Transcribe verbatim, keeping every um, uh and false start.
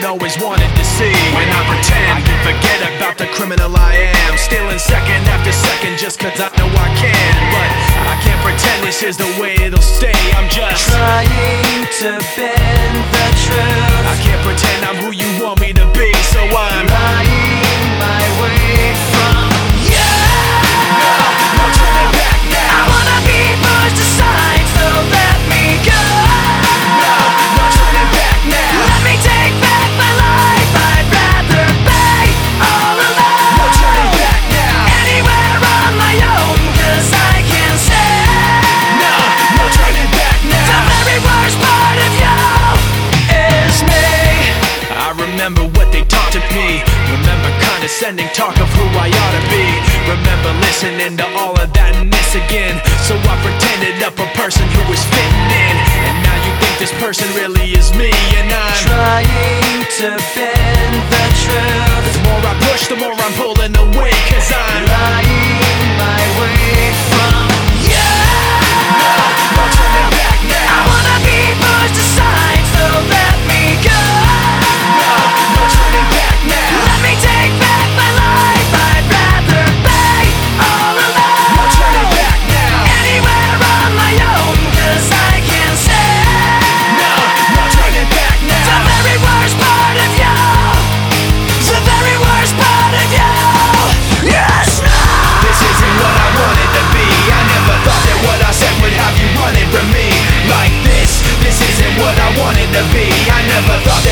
always wanted to see. When I pretend, I can forget about the criminal I am, stealing second after second just cause I know I can. But I can't pretend this is the way it'll stay. I'm just trying to bend the truth. I can't pretend I'm who you want me to be, so I'm lying my way from you. No, no turning back now. I wanna be pushed aside, so let me go. No, no turning back now. Let me take back my life. I'd rather be all alone. No turning back now. Anywhere on my own, cause I can say No, no turning back now. the very worst part of you is me. I remember what they taught to me. Remember condescending talk of who I ought to be. Remember listening to all of that and this again. So I pretended up a person who was fitting in. And now you think this person really is me. And I'm trying to bend the truth. The more I push, the more I'm pulling away. Cause I'm lying my way from you. No, no turning back now. I wanna be pushed aside, so let me go. No, no turning back now. Let me take back my life. I'd rather be all alone. No turning back now. Anywhere on my own, cause I can say No, no turning back the now. very worst part of you. The very worst part of you. Yes, no. This isn't what I wanted to be. I never thought that what I said would have you running from me like this. This isn't what I wanted to be. I never thought